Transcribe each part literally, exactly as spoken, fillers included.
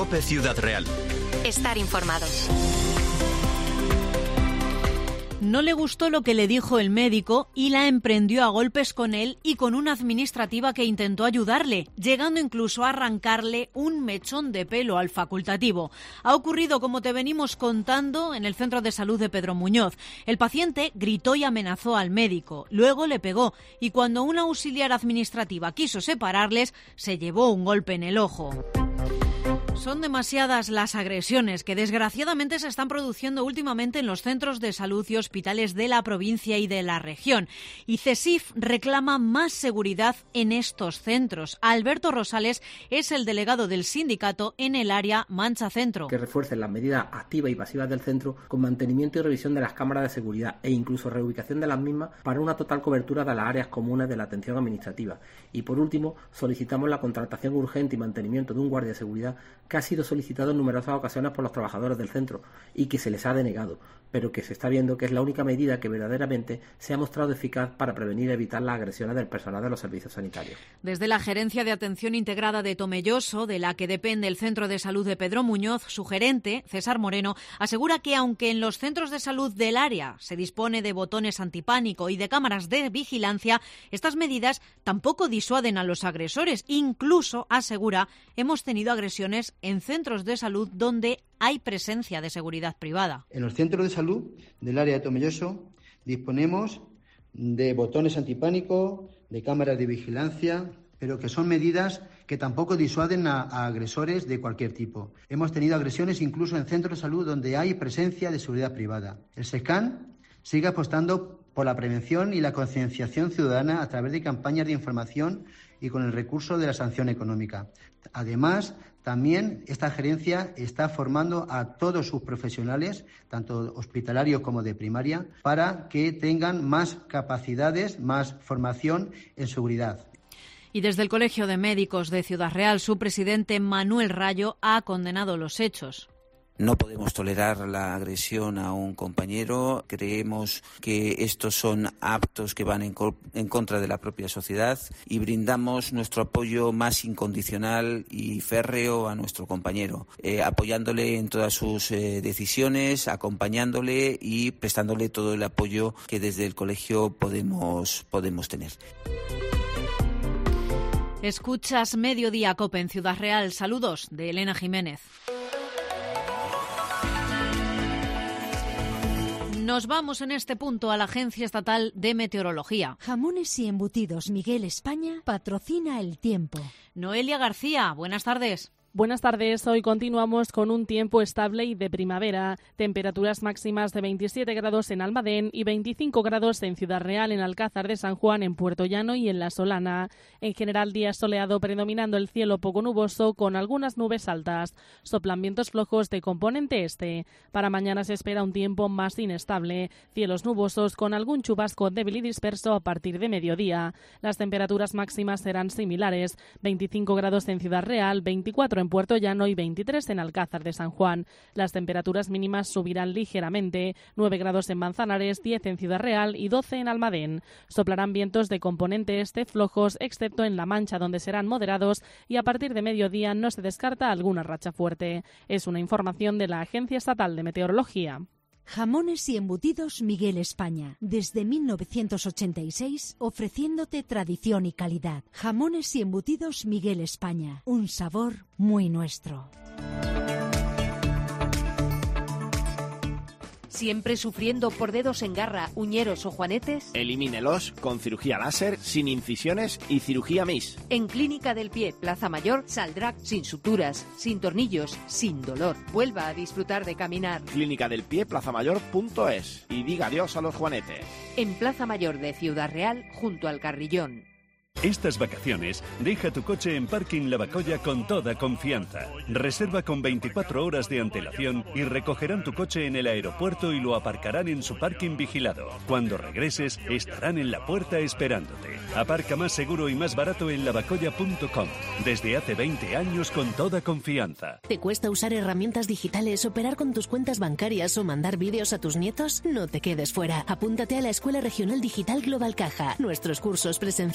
COPE Ciudad Real. Estar informados. No le gustó lo que le dijo el médico y la emprendió a golpes con él y con una administrativa que intentó ayudarle, llegando incluso a arrancarle un mechón de pelo al facultativo. Ha ocurrido, como te venimos contando, en el Centro de Salud de Pedro Muñoz. El paciente gritó y amenazó al médico, luego le pegó y cuando una auxiliar administrativa quiso separarles, se llevó un golpe en el ojo. Son demasiadas las agresiones que desgraciadamente se están produciendo últimamente en los centros de salud y hospitales de la provincia y de la región. Y CESIF reclama más seguridad en estos centros. Alberto Rosales es el delegado del sindicato en el área Mancha Centro. Que refuercen las medidas activas y pasivas del centro con mantenimiento y revisión de las cámaras de seguridad e incluso reubicación de las mismas para una total cobertura de las áreas comunes de la atención administrativa. Y por último, solicitamos la contratación urgente y mantenimiento de un guardia de seguridad que ha sido solicitado en numerosas ocasiones por los trabajadores del centro y que se les ha denegado, pero que se está viendo que es la única medida que verdaderamente se ha mostrado eficaz para prevenir y evitar las agresiones del personal de los servicios sanitarios. Desde la Gerencia de Atención Integrada de Tomelloso, de la que depende el Centro de Salud de Pedro Muñoz, su gerente, César Moreno, asegura que aunque en los centros de salud del área se dispone de botones antipánico y de cámaras de vigilancia, estas medidas tampoco disuaden a los agresores. Incluso, asegura, hemos tenido agresiones en centros de salud donde hay presencia de seguridad privada. En los centros de salud del área de Tomelloso disponemos de botones antipánico, de cámaras de vigilancia, pero que son medidas que tampoco disuaden a, a agresores de cualquier tipo. Hemos tenido agresiones incluso en centros de salud donde hay presencia de seguridad privada. El SESCAN sigue apostando por la prevención y la concienciación ciudadana a través de campañas de información y con el recurso de la sanción económica. Además, también esta gerencia está formando a todos sus profesionales, tanto hospitalarios como de primaria, para que tengan más capacidades, más formación en seguridad. Y desde el Colegio de Médicos de Ciudad Real, su presidente Manuel Rayo ha condenado los hechos. No podemos tolerar la agresión a un compañero. Creemos que estos son actos que van en, co- en contra de la propia sociedad y brindamos nuestro apoyo más incondicional y férreo a nuestro compañero, eh, apoyándole en todas sus eh, decisiones, acompañándole y prestándole todo el apoyo que desde el colegio podemos, podemos tener. Escuchas Mediodía COPE en Ciudad Real. Saludos de Elena Jiménez. Nos vamos en este punto a la Agencia Estatal de Meteorología. Jamones y Embutidos Miguel España patrocina el tiempo. Noelia García, buenas tardes. Buenas tardes. Hoy continuamos con un tiempo estable y de primavera. Temperaturas máximas de veintisiete grados en Almadén y veinticinco grados en Ciudad Real, en Alcázar de San Juan, en Puerto Llano y en La Solana. En general, día soleado predominando el cielo poco nuboso con algunas nubes altas. Soplan vientos flojos de componente este. Para mañana se espera un tiempo más inestable. Cielos nubosos con algún chubasco débil y disperso a partir de mediodía. Las temperaturas máximas serán similares. veinticinco grados en Ciudad Real, veinticuatro en Puerto Llano y veintitrés en Alcázar de San Juan. Las temperaturas mínimas subirán ligeramente, nueve grados en Manzanares, diez en Ciudad Real y doce en Almadén. Soplarán vientos de componente este flojos, excepto en La Mancha, donde serán moderados, y a partir de mediodía no se descarta alguna racha fuerte. Es una información de la Agencia Estatal de Meteorología. Jamones y Embutidos Miguel España, desde mil novecientos ochenta y seis, ofreciéndote tradición y calidad. Jamones y Embutidos Miguel España, un sabor muy nuestro. ¿Siempre sufriendo por dedos en garra, uñeros o juanetes? Elimínelos con cirugía láser, sin incisiones y cirugía M I S. En Clínica del Pie, Plaza Mayor, saldrá sin suturas, sin tornillos, sin dolor. Vuelva a disfrutar de caminar. Clínica del Pie, plaza mayor punto es. Y diga adiós a los juanetes. En Plaza Mayor de Ciudad Real, junto al Carrillón. Estas vacaciones, deja tu coche en Parking Lavacolla con toda confianza. Reserva con veinticuatro horas de antelación y recogerán tu coche en el aeropuerto y lo aparcarán en su parking vigilado. Cuando regreses, estarán en la puerta esperándote. Aparca más seguro y más barato en lavacolla punto com. Desde hace veinte años con toda confianza. ¿Te cuesta usar herramientas digitales, operar con tus cuentas bancarias o mandar vídeos a tus nietos? No te quedes fuera. Apúntate a la Escuela Regional Digital Global Caja. Nuestros cursos presenciales y online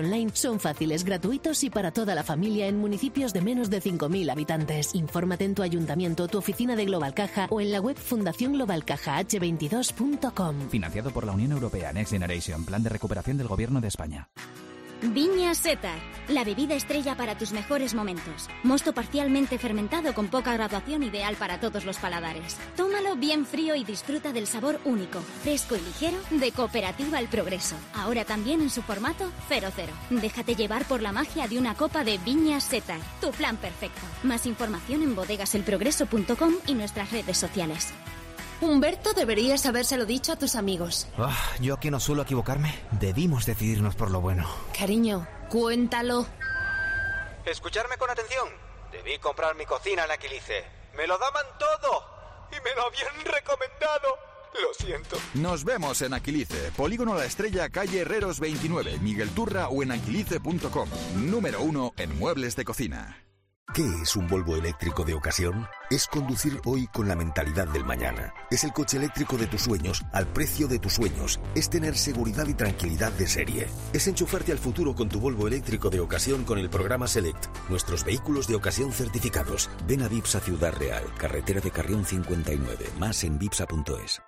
online son fáciles, gratuitos y para toda la familia en municipios de menos de cinco mil habitantes. Infórmate en tu ayuntamiento, tu oficina de Global Caja o en la web fundación global caja h veintidós punto com. Financiado por la Unión Europea Next Generation, Plan de Recuperación del Gobierno de España. Viña Setar, la bebida estrella para tus mejores momentos. Mosto parcialmente fermentado con poca graduación, ideal para todos los paladares. Tómalo bien frío y disfruta del sabor único, fresco y ligero de Cooperativa El Progreso. Ahora también en su formato cero cero. Déjate llevar por la magia de una copa de Viña Setar, tu plan perfecto. Más información en bodegas el progreso punto com y nuestras redes sociales. Humberto, deberías habérselo dicho a tus amigos. Oh, yo que no suelo equivocarme, debimos decidirnos por lo bueno. Cariño, cuéntalo. Escucharme con atención. Debí comprar mi cocina en Aquilice. Me lo daban todo y me lo habían recomendado. Lo siento. Nos vemos en Aquilice, Polígono La Estrella, calle Herreros veintinueve, Miguel Turra o en aquilice punto com. Número uno en muebles de cocina. ¿Qué es un Volvo eléctrico de ocasión? Es conducir hoy con la mentalidad del mañana. Es el coche eléctrico de tus sueños al precio de tus sueños. Es tener seguridad y tranquilidad de serie. Es enchufarte al futuro con tu Volvo eléctrico de ocasión con el programa Select. Nuestros vehículos de ocasión certificados. Ven a Vipsa Ciudad Real, carretera de Carrión cincuenta y nueve. Más en vipsa punto es.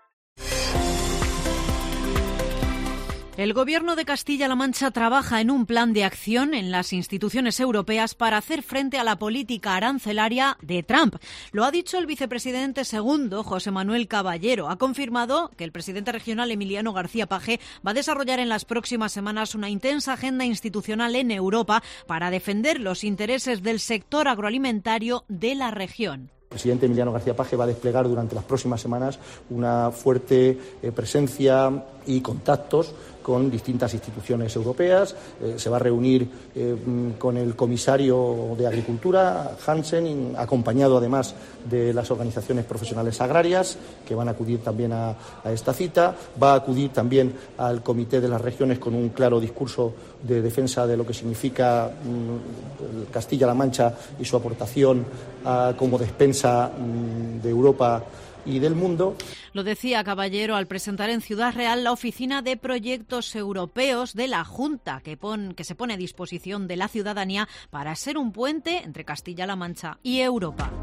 El Gobierno de Castilla-La Mancha trabaja en un plan de acción en las instituciones europeas para hacer frente a la política arancelaria de Trump. Lo ha dicho el vicepresidente segundo, José Manuel Caballero. Ha confirmado que el presidente regional Emiliano García Paje va a desarrollar en las próximas semanas una intensa agenda institucional en Europa para defender los intereses del sector agroalimentario de la región. El presidente Emiliano García Paje va a desplegar durante las próximas semanas una fuerte eh, presencia y contactos con distintas instituciones europeas. Eh, se va a reunir eh, con el comisario de Agricultura, Hansen, acompañado además de las organizaciones profesionales agrarias, que van a acudir también a, a esta cita. Va a acudir también al Comité de las Regiones con un claro discurso de defensa de lo que significa mm, Castilla-La Mancha y su aportación a, como despensa mm, de Europa y del mundo. Lo decía Caballero al presentar en Ciudad Real la Oficina de Proyectos Europeos de la Junta, que, pon, que se pone a disposición de la ciudadanía para ser un puente entre Castilla-La Mancha y Europa.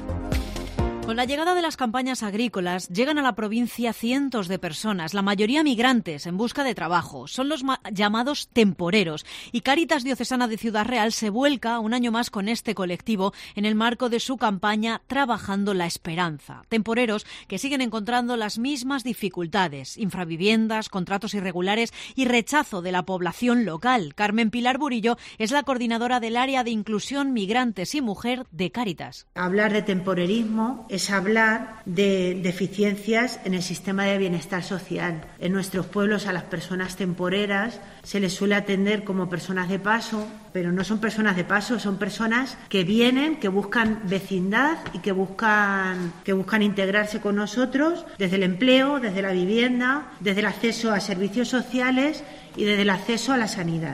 Con la llegada de las campañas agrícolas, llegan a la provincia cientos de personas, la mayoría migrantes, en busca de trabajo. Son los llamados temporeros. Y Cáritas Diocesana de Ciudad Real se vuelca un año más con este colectivo en el marco de su campaña Trabajando la Esperanza. Temporeros que siguen encontrando las mismas dificultades, infraviviendas, contratos irregulares y rechazo de la población local. Carmen Pilar Burillo es la coordinadora del área de inclusión, migrantes y mujer de Cáritas. Hablar de temporerismo es hablar de deficiencias en el sistema de bienestar social. En nuestros pueblos a las personas temporeras se les suele atender como personas de paso, pero no son personas de paso, son personas que vienen, que buscan vecindad y que buscan, que buscan integrarse con nosotros desde el empleo, desde la vivienda, desde el acceso a servicios sociales y desde el acceso a la sanidad.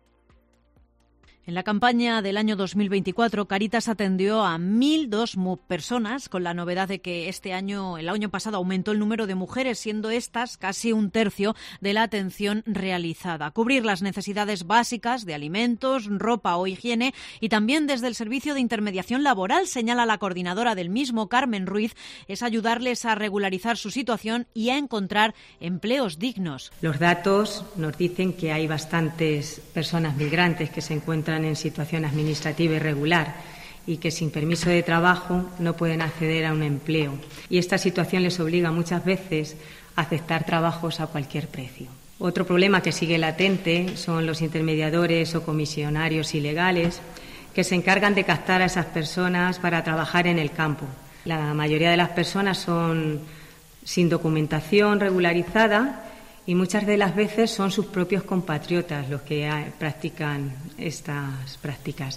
En la campaña del año dos mil veinticuatro, Cáritas atendió a mil dos personas, con la novedad de que este año, el año pasado, aumentó el número de mujeres, siendo estas casi un tercio de la atención realizada. Cubrir las necesidades básicas de alimentos, ropa o higiene y también desde el servicio de intermediación laboral, señala la coordinadora del mismo, Carmen Ruiz, es ayudarles a regularizar su situación y a encontrar empleos dignos. Los datos nos dicen que hay bastantes personas migrantes que se encuentran en situación administrativa irregular y que sin permiso de trabajo no pueden acceder a un empleo. Y esta situación les obliga muchas veces a aceptar trabajos a cualquier precio. Otro problema que sigue latente son los intermediadores o comisionarios ilegales que se encargan de captar a esas personas para trabajar en el campo. La mayoría de las personas son sin documentación regularizada y muchas de las veces son sus propios compatriotas los que practican estas prácticas.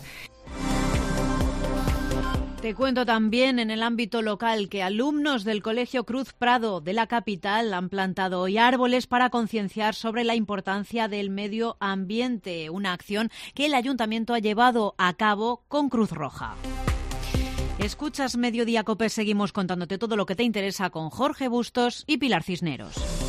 Te cuento también en el ámbito local que alumnos del Colegio Cruz Prado de la capital han plantado hoy árboles para concienciar sobre la importancia del medio ambiente, una acción que el ayuntamiento ha llevado a cabo con Cruz Roja. Escuchas Mediodía Cope, seguimos contándote todo lo que te interesa con Jorge Bustos y Pilar Cisneros.